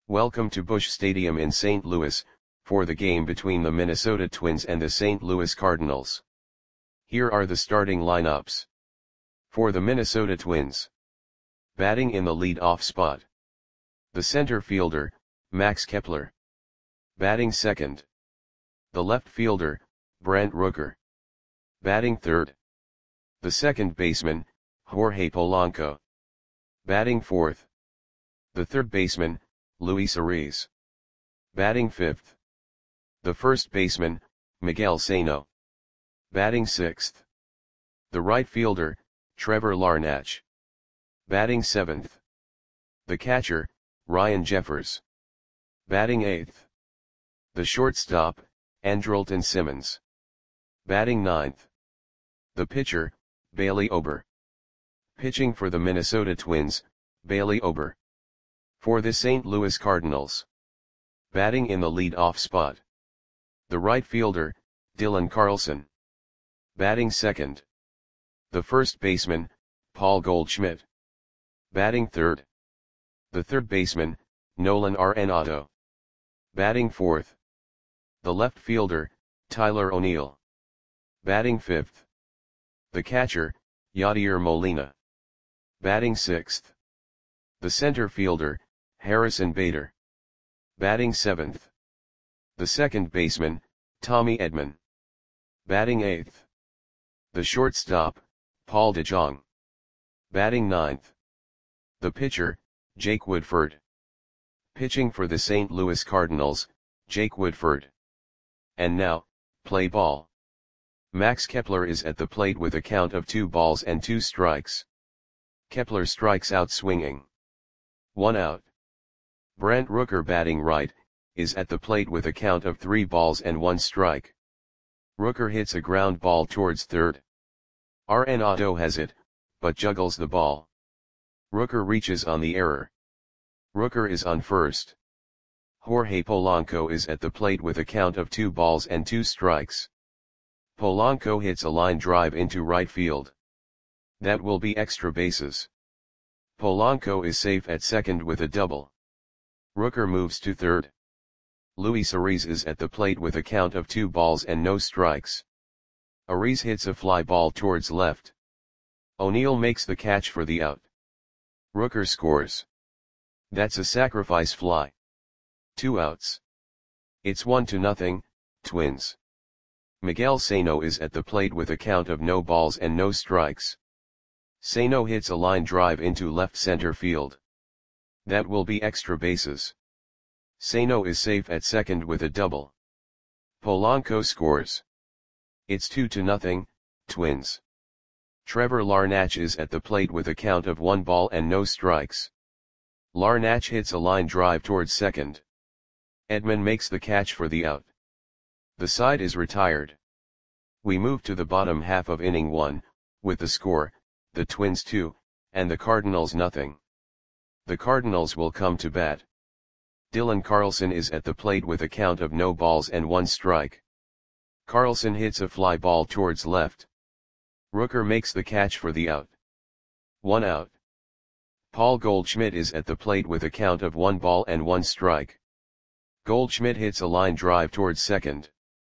Welcome to Busch Stadium in St. Louis, for the game between the Minnesota Twins and the St. Louis Cardinals. Here are the starting lineups. For the Minnesota Twins. Batting in the lead-off spot. The center fielder, Max Kepler. Batting second. The left fielder, Brent Rooker. Batting third. The second baseman, Jorge Polanco. Batting fourth. The third baseman, Luis Arraez. Batting fifth. The first baseman, Miguel Sano. Batting sixth. The right fielder, Trevor Larnach. Batting seventh. The catcher, Ryan Jeffers. Batting eighth. The shortstop, Andrelton Simmons. Batting ninth. The pitcher, Bailey Ober. Pitching for the Minnesota Twins, Bailey Ober. For the St. Louis Cardinals. Batting in the lead-off spot. The right fielder, Dylan Carlson. Batting second. The first baseman, Paul Goldschmidt. Batting third. The third baseman, Nolan Arenado. Batting fourth. The left fielder, Tyler O'Neill. Batting fifth. The catcher, Yadier Molina. Batting sixth. The center fielder, Harrison Bader. Batting seventh. The second baseman, Tommy Edman. Batting eighth. The shortstop, Paul DeJong. Batting ninth. The pitcher, Jake Woodford. Pitching for the St. Louis Cardinals, Jake Woodford. And now, play ball. Max Kepler is at the plate with a count of 2 balls and 2 strikes. Kepler strikes out swinging. 1 out. Brent Rooker batting right, is at the plate with a count of 3 balls and 1 strike. Rooker hits a ground ball towards third. Arenado has it, but juggles the ball. Rooker reaches on the error. Rooker is on first. Jorge Polanco is at the plate with a count of 2 balls and 2 strikes. Polanco hits a line drive into right field. That will be extra bases. Polanco is safe at second with a double. Rooker moves to third. Luis Arraez is at the plate with a count of 2 balls and no strikes. Arraez hits a fly ball towards left. O'Neill makes the catch for the out. Rooker scores. That's a sacrifice fly. 2 outs. It's 1-0, Twins. Miguel Sano is at the plate with a count of no balls and no strikes. Sano hits a line drive into left center field. That will be extra bases. Sano is safe at second with a double. Polanco scores. It's 2-0, Twins. Trevor Larnach is at the plate with a count of 1 ball and no strikes. Larnach hits a line drive towards second. Edman makes the catch for the out. The side is retired. We move to the bottom half of inning 1, with the score, the Twins 2, and the Cardinals 0. The Cardinals will come to bat. Dylan Carlson is at the plate with a count of no balls and 1 strike. Carlson hits a fly ball towards left. Rooker makes the catch for the out. 1 out. Paul Goldschmidt is at the plate with a count of 1 ball and 1 strike. Goldschmidt hits a line drive towards second.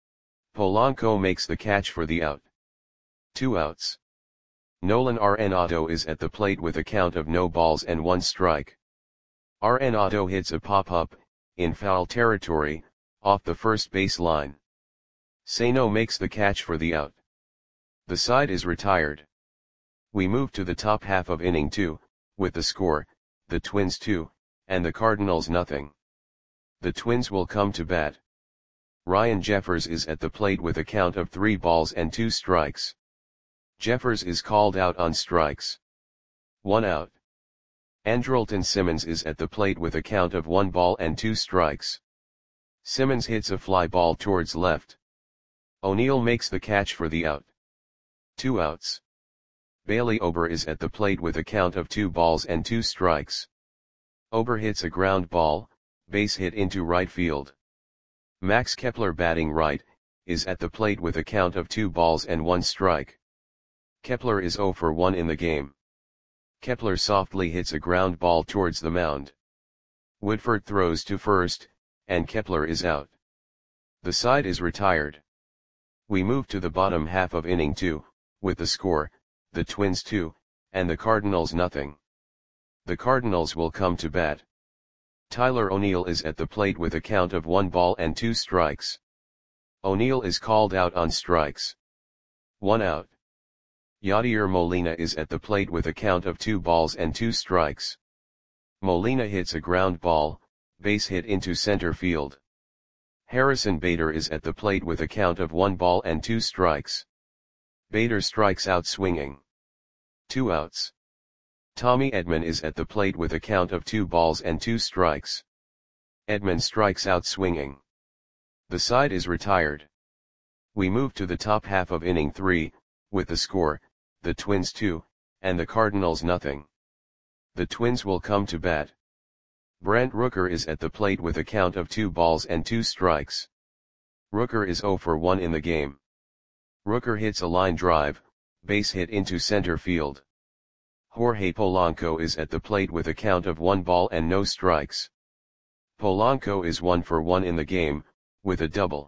Polanco makes the catch for the out. 2 outs. Nolan Arenado is at the plate with a count of no balls and 1 strike. Arenado hits a pop-up, in foul territory, off the first base line. Sano makes the catch for the out. The side is retired. We move to the top half of inning 2, with the score, the Twins 2, and the Cardinals 0. The Twins will come to bat. Ryan Jeffers is at the plate with a count of 3 balls and 2 strikes. Jeffers is called out on strikes. 1 out. Andrelton Simmons is at the plate with a count of 1 ball and 2 strikes. Simmons hits a fly ball towards left. O'Neill makes the catch for the out. 2 outs. Bailey Ober is at the plate with a count of 2 balls and 2 strikes. Ober hits a ground ball, base hit into right field. Max Kepler batting right, is at the plate with a count of 2 balls and 1 strike. Kepler is 0 for 1 in the game. Kepler softly hits a ground ball towards the mound. Woodford throws to first, and Kepler is out. The side is retired. We move to the bottom half of inning 2, with the score, the Twins 2, and the Cardinals nothing. The Cardinals will come to bat. Tyler O'Neill is at the plate with a count of 1 ball and 2 strikes. O'Neill is called out on strikes. 1 out. Yadier Molina is at the plate with a count of 2 balls and 2 strikes. Molina hits a ground ball, base hit into center field. Harrison Bader is at the plate with a count of 1 ball and 2 strikes. Bader strikes out swinging. 2 outs. Tommy Edman is at the plate with a count of 2 balls and 2 strikes. Edman strikes out swinging. The side is retired. We move to the top half of inning 3, with the score, the Twins 2, and the Cardinals nothing. The Twins will come to bat. Brent Rooker is at the plate with a count of 2 balls and 2 strikes. Rooker is 0 for 1 in the game. Rooker hits a line drive, base hit into center field. Jorge Polanco is at the plate with a count of 1 ball and no strikes. Polanco is 1 for 1 in the game, with a double.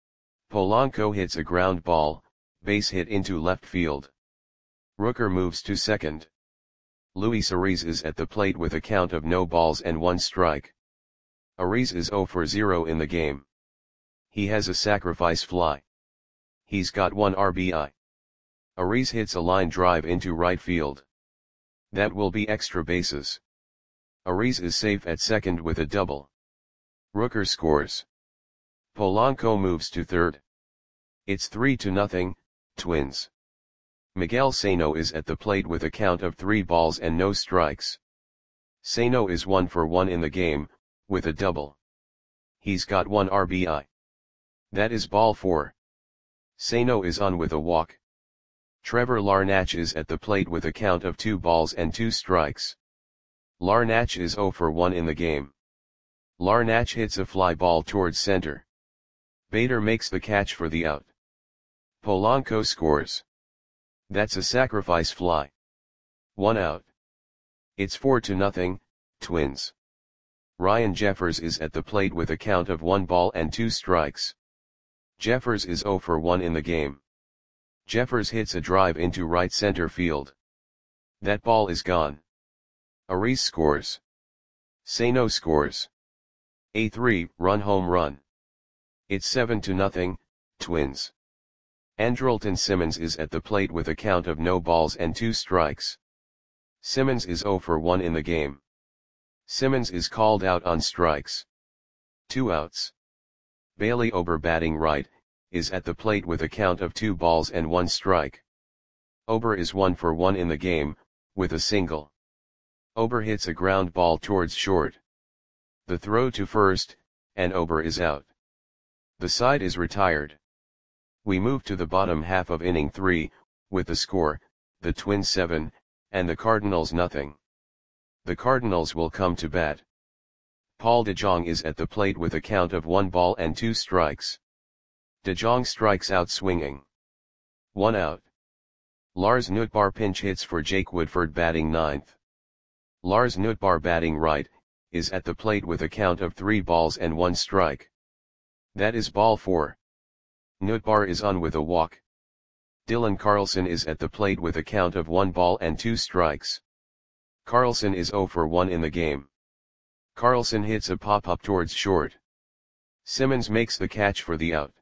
Polanco hits a ground ball, base hit into left field. Rooker moves to second. Luis Ariz is at the plate with a count of no balls and 1 strike. Ariz is 0 for 0 in the game. He has a sacrifice fly. He's got 1 RBI. Ariz hits a line drive into right field. That will be extra bases. Ariz is safe at second with a double. Rooker scores. Polanco moves to third. It's 3-0, Twins. Miguel Sano is at the plate with a count of 3 balls and no strikes. Sano is 1 for 1 in the game, with a double. He's got 1 RBI. That is ball 4. Sano is on with a walk. Trevor Larnach is at the plate with a count of 2 balls and 2 strikes. Larnach is 0 for 1 in the game. Larnach hits a fly ball towards center. Bader makes the catch for the out. Polanco scores. That's a sacrifice fly. 1 out. It's 4-0, Twins. Ryan Jeffers is at the plate with a count of 1 ball and 2 strikes. Jeffers is 0 for 1 in the game. Jeffers hits a drive into right center field. That ball is gone. Ariz scores. Sano scores. A 3-run home run. It's 7-0, Twins. Andrelton Simmons is at the plate with a count of no balls and 2 strikes. Simmons is 0 for 1 in the game. Simmons is called out on strikes. 2 outs. Bailey Ober batting right, is at the plate with a count of 2 balls and 1 strike. Ober is 1 for 1 in the game, with a single. Ober hits a ground ball towards short. The throw to first, and Ober is out. The side is retired. We move to the bottom half of inning 3, with the score, the Twins 7, and the Cardinals nothing. The Cardinals will come to bat. Paul DeJong is at the plate with a count of 1 ball and 2 strikes. DeJong strikes out swinging. 1 out. Lars Nootbaar pinch hits for Jake Woodford batting ninth. Lars Nootbaar batting right, is at the plate with a count of 3 balls and 1 strike. That is ball 4. Nootbaar is on with a walk. Dylan Carlson is at the plate with a count of 1 ball and 2 strikes. Carlson is 0 for 1 in the game. Carlson hits a pop-up towards short. Simmons makes the catch for the out.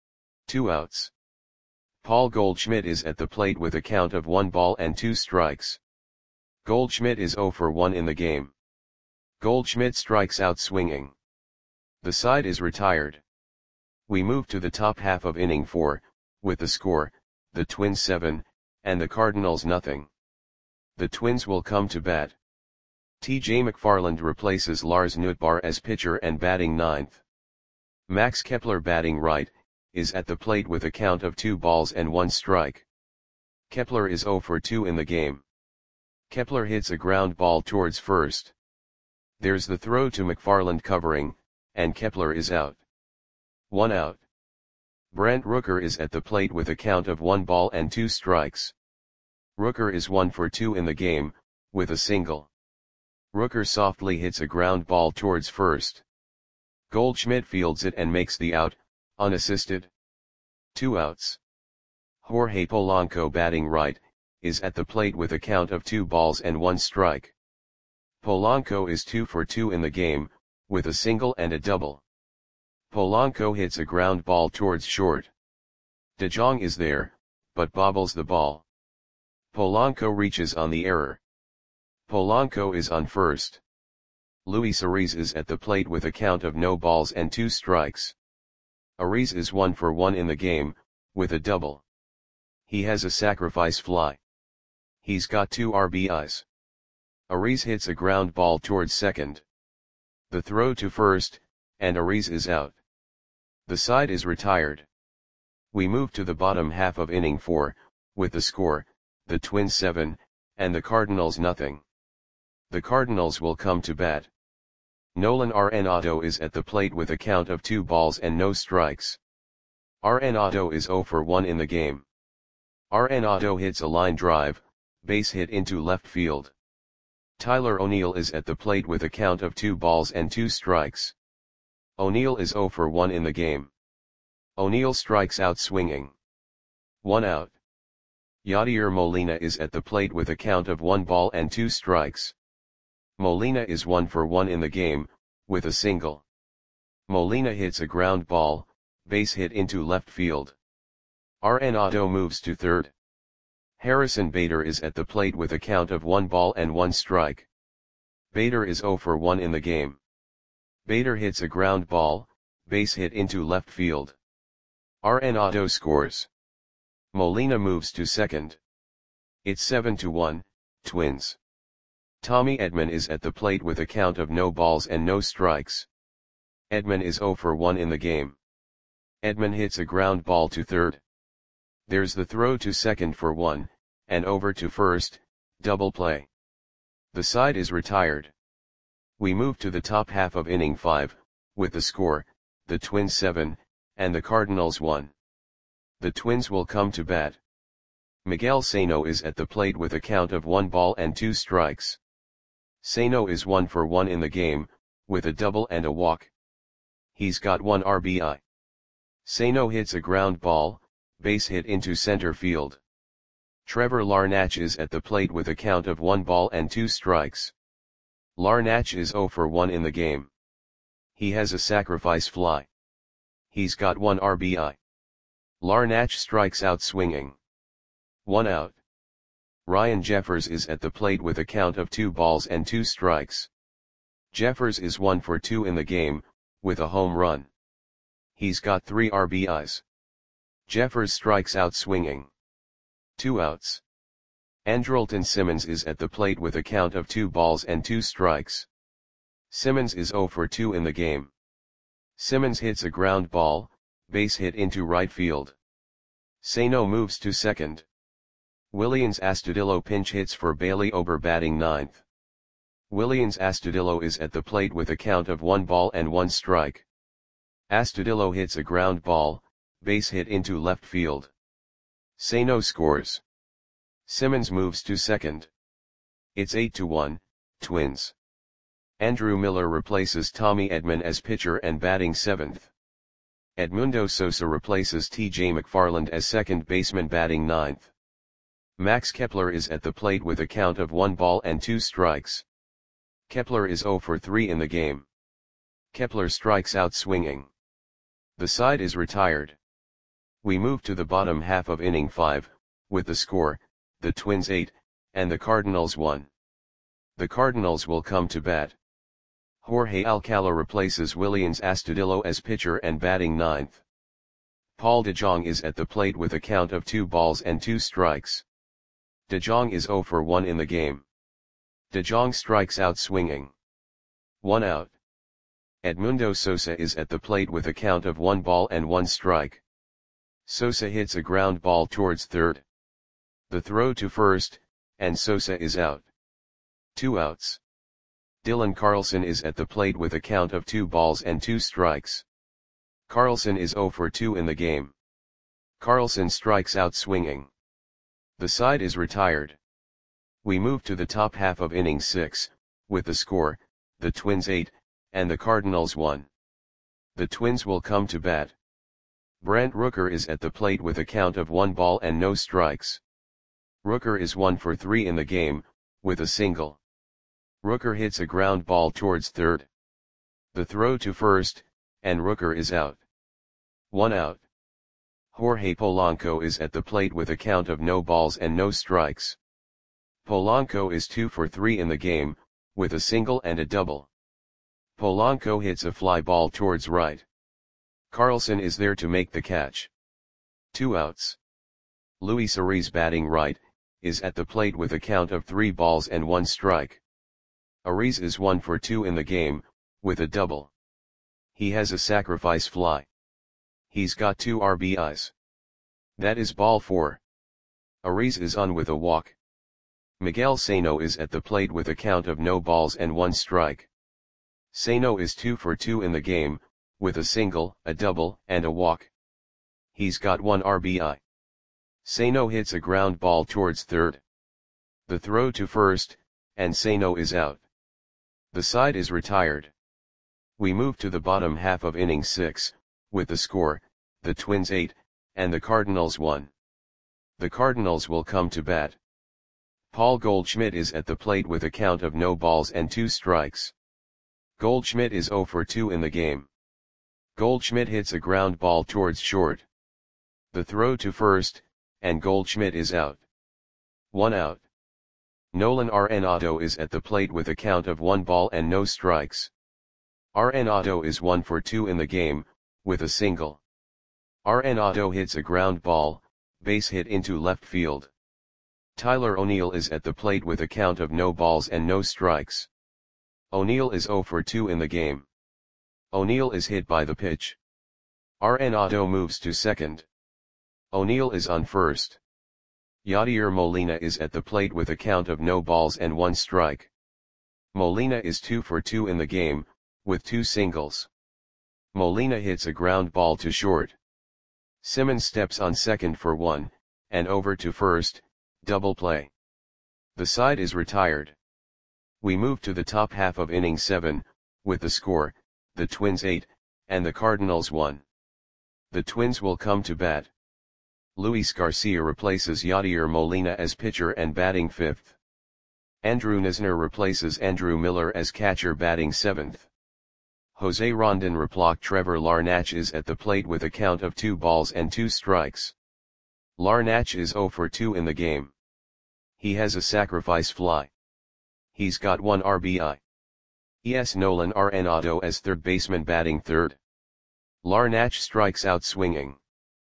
2 outs. Paul Goldschmidt is at the plate with a count of 1 ball and 2 strikes. Goldschmidt is 0 for 1 in the game. Goldschmidt strikes out swinging. The side is retired. We move to the top half of inning 4, with the score, the Twins 7, and the Cardinals nothing. The Twins will come to bat. T.J. McFarland replaces Lars Nootbaar as pitcher and batting ninth. Max Kepler batting right, is at the plate with a count of 2 balls and 1 strike. Kepler is 0 for 2 in the game. Kepler hits a ground ball towards first. There's the throw to McFarland covering, and Kepler is out. 1 out. Brent Rooker is at the plate with a count of 1 ball and 2 strikes. Rooker is 1 for 2 in the game, with a single. Rooker softly hits a ground ball towards first. Goldschmidt fields it and makes the out, unassisted. 2 outs. Jorge Polanco, batting right, is at the plate with a count of 2 balls and 1 strike. Polanco is 2 for 2 in the game, with a single and a double. Polanco hits a ground ball towards short. De Jong is there, but bobbles the ball. Polanco reaches on the error. Polanco is on first. Luis Ariz is at the plate with a count of no balls and 2 strikes. Ariz is 1 for 1 in the game, with a double. He has a sacrifice fly. He's got 2 RBIs. Ariz hits a ground ball towards second. The throw to first, and Ariz is out. The side is retired. We move to the bottom half of inning 4, with the score, the Twins 7, and the Cardinals nothing. The Cardinals will come to bat. Nolan Arenado is at the plate with a count of 2 balls and no strikes. Arenado is 0 for 1 in the game. Arenado hits a line drive, base hit into left field. Tyler O'Neill is at the plate with a count of 2 balls and 2 strikes. O'Neill is 0 for 1 in the game. O'Neill strikes out swinging. 1 out. Yadier Molina is at the plate with a count of 1 ball and 2 strikes. Molina is 1 for 1 in the game, with a single. Molina hits a ground ball, base hit into left field. Arenado moves to third. Harrison Bader is at the plate with a count of 1 ball and 1 strike. Bader is 0 for 1 in the game. Bader hits a ground ball, base hit into left field. Arenado scores. Molina moves to second. It's 7-1, Twins. Tommy Edman is at the plate with a count of no balls and no strikes. Edman is 0 for 1 in the game. Edman hits a ground ball to third. There's the throw to second for 1, and over to first, double play. The side is retired. We move to the top half of inning 5, with the score, the Twins 7, and the Cardinals 1. The Twins will come to bat. Miguel Sano is at the plate with a count of 1 ball and 2 strikes. Sano is 1 for 1 in the game, with a double and a walk. He's got 1 RBI. Sano hits a ground ball, base hit into center field. Trevor Larnach is at the plate with a count of 1 ball and 2 strikes. Larnach is 0 for 1 in the game. He has a sacrifice fly. He's got 1 RBI. Larnach strikes out swinging. 1 out. Ryan Jeffers is at the plate with a count of 2 balls and 2 strikes. Jeffers is 1 for 2 in the game, with a home run. He's got 3 RBIs. Jeffers strikes out swinging. 2 outs. Andrelton Simmons is at the plate with a count of 2 balls and 2 strikes. Simmons is 0 for 2 in the game. Simmons hits a ground ball, base hit into right field. Sano moves to second. Willians Astudillo pinch hits for Bailey Ober, batting ninth. Willians Astudillo is at the plate with a count of 1 ball and 1 strike. Astudillo hits a ground ball, base hit into left field. Sano scores. Simmons moves to second. It's 8-1, Twins. Andrew Miller replaces Tommy Edman as pitcher and batting 7th. Edmundo Sosa replaces T.J. McFarland as second baseman, batting 9th. Max Kepler is at the plate with a count of 1 ball and 2 strikes. Kepler is 0 for 3 in the game. Kepler strikes out swinging. The side is retired. We move to the bottom half of inning 5, with the score, the Twins 8, and the Cardinals 1. The Cardinals will come to bat. Jorge Alcala replaces Willians Astudillo as pitcher and batting 9th. Paul DeJong is at the plate with a count of 2 balls and 2 strikes. DeJong is 0 for 1 in the game. DeJong strikes out swinging. 1 out. Edmundo Sosa is at the plate with a count of 1 ball and 1 strike. Sosa hits a ground ball towards third. The throw to first, and Sosa is out. 2 outs. Dylan Carlson is at the plate with a count of 2 balls and 2 strikes. Carlson is 0 for 2 in the game. Carlson strikes out swinging. The side is retired. We move to the top half of inning 6, with the score, the Twins 8, and the Cardinals 1. The Twins will come to bat. Brent Rooker is at the plate with a count of 1 ball and no strikes. Rooker is 1 for 3 in the game, with a single. Rooker hits a ground ball towards third. The throw to first, and Rooker is out. 1 out. Jorge Polanco is at the plate with a count of no balls and no strikes. Polanco is 2 for 3 in the game, with a single and a double. Polanco hits a fly ball towards right. Carlson is there to make the catch. 2 outs. Luis Ariz, batting right, is at the plate with a count of 3 balls and 1 strike. Ariz is 1 for 2 in the game, with a double. He has a sacrifice fly. He's got 2 RBIs. That is ball 4. Ariz is on with a walk. Miguel Sano is at the plate with a count of no balls and 1 strike. Sano is 2 for 2 in the game, with a single, a double, and a walk. He's got 1 RBI. Sano hits a ground ball towards third. The throw to first, and Sano is out. The side is retired. We move to the bottom half of inning 6, with the score, the Twins 8, and the Cardinals 1. The Cardinals will come to bat. Paul Goldschmidt is at the plate with a count of no balls and 2 strikes. Goldschmidt is 0 for 2 in the game. Goldschmidt hits a ground ball towards short. The throw to first, and Goldschmidt is out. 1 out. Nolan Arenado is at the plate with a count of 1 ball and no strikes. Arenado is 1 for 2 in the game, with a single. Arenado hits a ground ball, base hit into left field. Tyler O'Neill is at the plate with a count of no balls and no strikes. O'Neill is 0 for 2 in the game. O'Neill is hit by the pitch. Arenado moves to second. O'Neill is on first. Yadier Molina is at the plate with a count of no balls and 1 strike. Molina is 2 for 2 in the game, with 2 singles. Molina hits a ground ball to short. Simmons steps on second for 1, and over to first, double play. The side is retired. We move to the top half of inning 7, with the score, the Twins 8, and the Cardinals 1. The Twins will come to bat. Luis Garcia replaces Yadier Molina as pitcher and batting 5th. Andrew Knizner replaces Andrew Miller as catcher, batting 7th. Jose Rondon replaced Trevor Larnach is at the plate with a count of 2 balls and 2 strikes. Larnach is 0 for 2 in the game. He has a sacrifice fly. He's got 1 RBI. Es Nolan Arenado as third baseman, batting 3rd. Larnach strikes out swinging.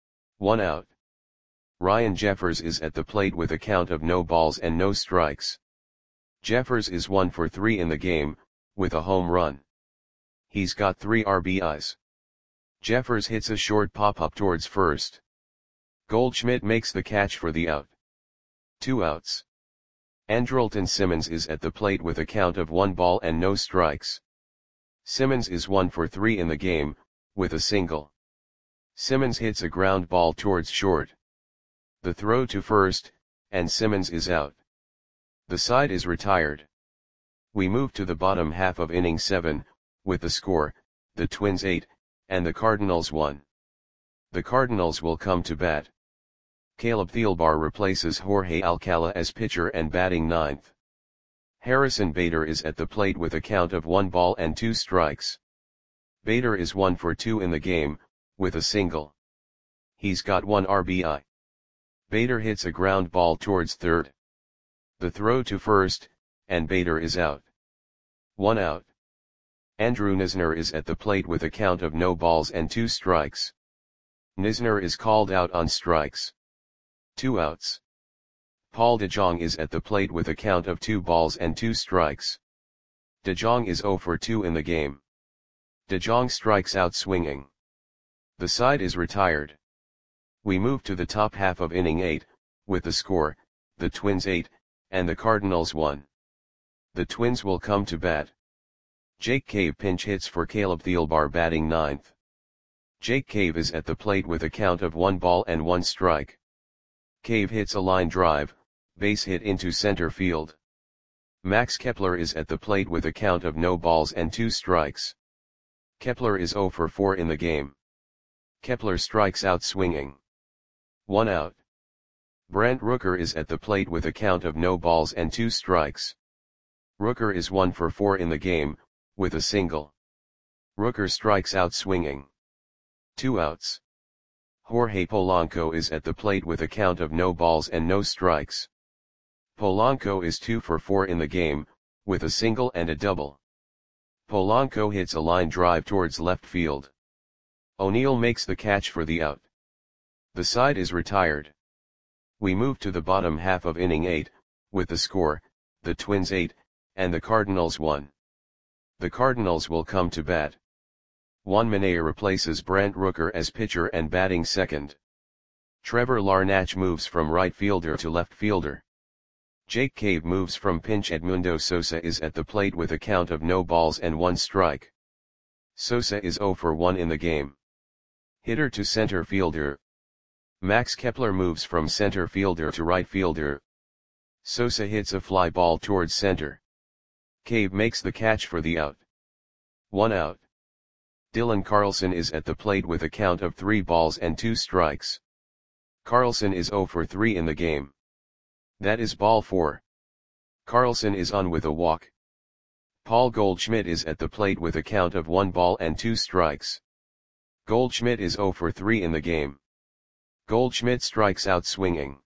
1 out. Ryan Jeffers is at the plate with a count of no balls and no strikes. Jeffers is 1 for 3 in the game, with a home run. He's got 3 RBIs. Jeffers hits a short pop-up towards first. Goldschmidt makes the catch for the out. 2 outs. Andrelton Simmons is at the plate with a count of 1 ball and no strikes. Simmons is 1 for 3 in the game, with a single. Simmons hits a ground ball towards short. The throw to first, and Simmons is out. The side is retired. We move to the bottom half of inning 7, with the score, the Twins 8, and the Cardinals 1. The Cardinals will come to bat. Caleb Thielbar replaces Jorge Alcala as pitcher and batting 9th. Harrison Bader is at the plate with a count of 1 ball and 2 strikes. Bader is 1 for 2 in the game, with a single. He's got 1 RBI. Bader hits a ground ball towards third. The throw to first, and Bader is out. 1 out. Andrew Knizner is at the plate with a count of no balls and 2 strikes. Knizner is called out on strikes. 2 outs. Paul DeJong is at the plate with a count of 2 balls and 2 strikes. DeJong is 0 for 2 in the game. DeJong strikes out swinging. The side is retired. We move to the top half of inning 8, with the score, the Twins 8, and the Cardinals 1. The Twins will come to bat. Jake Cave pinch hits for Caleb Thielbar, batting 9th. Jake Cave is at the plate with a count of 1 ball and 1 strike. Cave hits a line drive, base hit into center field. Max Kepler is at the plate with a count of no balls and 2 strikes. Kepler is 0 for 4 in the game. Kepler strikes out swinging. 1 out. Brandt Rooker is at the plate with a count of no balls and 2 strikes. Rooker is 1 for 4 in the game, with a single. Rooker strikes out swinging. 2 outs. Jorge Polanco is at the plate with a count of no balls and no strikes. Polanco is 2 for 4 in the game, with a single and a double. Polanco hits a line drive towards left field. O'Neill makes the catch for the out. The side is retired. We move to the bottom half of inning 8, with the score, the Twins 8, and the Cardinals 1. The Cardinals will come to bat. Juan Minaya replaces Brandt Rooker as pitcher and batting second. Trevor Larnach moves from right fielder to left fielder. Jake Cave moves from pinch. Edmundo Sosa is at the plate with a count of no balls and 1 strike. Sosa is 0 for 1 in the game. Hitter to center fielder. Max Kepler moves from center fielder to right fielder. Sosa hits a fly ball towards center. Cave makes the catch for the out. 1 out. Dylan Carlson is at the plate with a count of 3 balls and 2 strikes. Carlson is 0 for 3 in the game. That is ball 4. Carlson is on with a walk. Paul Goldschmidt is at the plate with a count of 1 ball and 2 strikes. Goldschmidt is 0 for 3 in the game. Goldschmidt strikes out swinging.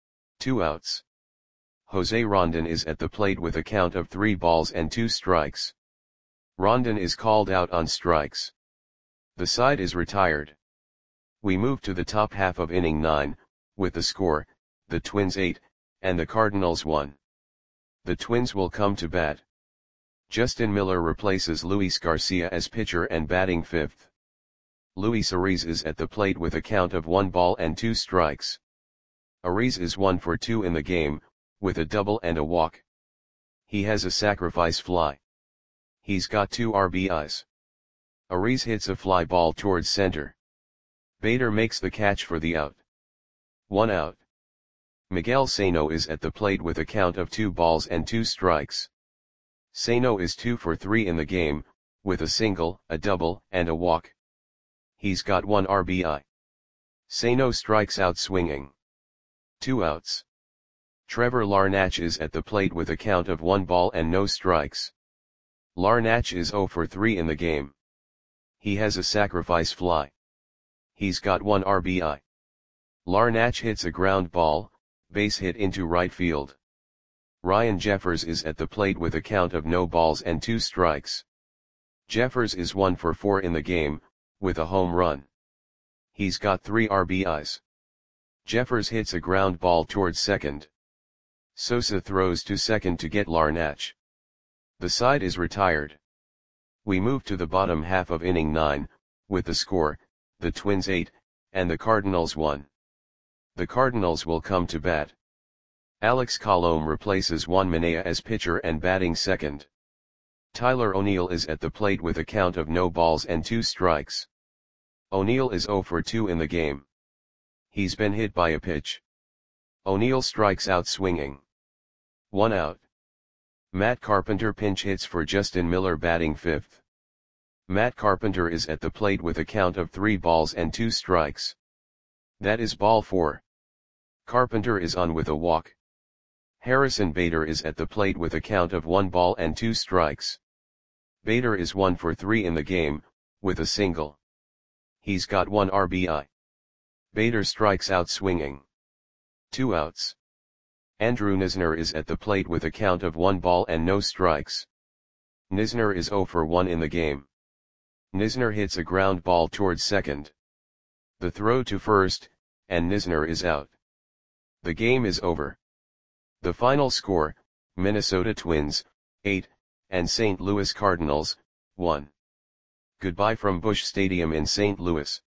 2 outs. Jose Rondon is at the plate with a count of 3 balls and 2 strikes. Rondon is called out on strikes. The side is retired. We move to the top half of inning 9, with the score, the Twins 8, and the Cardinals 1. The Twins will come to bat. Justin Miller replaces Luis Garcia as pitcher and batting fifth. Luis Ariz is at the plate with a count of 1 ball and 2 strikes. Ariz is 1 for 2 in the game, with a double and a walk. He has a sacrifice fly. He's got 2 RBIs. Ariz hits a fly ball towards center. Bader makes the catch for the out. 1 out. Miguel Sano is at the plate with a count of 2 balls and 2 strikes. Sano is 2 for 3 in the game, with a single, a double, and a walk. He's got 1 RBI. Sano strikes out swinging. 2 outs. Trevor Larnach is at the plate with a count of 1 ball and no strikes. Larnach is 0 for 3 in the game. He has a sacrifice fly. He's got 1 RBI. Larnach hits a ground ball, base hit into right field. Ryan Jeffers is at the plate with a count of no balls and 2 strikes. Jeffers is 1 for 4 in the game, with a home run. He's got 3 RBIs. Jeffers hits a ground ball towards second. Sosa throws to second to get Larnach. The side is retired. We move to the bottom half of inning 9, with the score, the Twins 8, and the Cardinals 1. The Cardinals will come to bat. Alex Colomé replaces Juan Minaya as pitcher and batting second. Tyler O'Neill is at the plate with a count of no balls and 2 strikes. O'Neill is 0 for 2 in the game. He's been hit by a pitch. O'Neill strikes out swinging. 1 out. Matt Carpenter pinch hits for Justin Miller batting fifth. Matt Carpenter is at the plate with a count of 3 balls and 2 strikes. That is ball 4. Carpenter is on with a walk. Harrison Bader is at the plate with a count of 1 ball and 2 strikes. Bader is 1 for 3 in the game, with a single. He's got 1 RBI. Bader strikes out swinging. 2 outs. Andrew Knizner is at the plate with a count of 1 ball and no strikes. Knizner is 0 for 1 in the game. Knizner hits a ground ball towards second. The throw to first, and Knizner is out. The game is over. The final score, Minnesota Twins, 8, and St. Louis Cardinals, 1. Goodbye from Busch Stadium in St. Louis.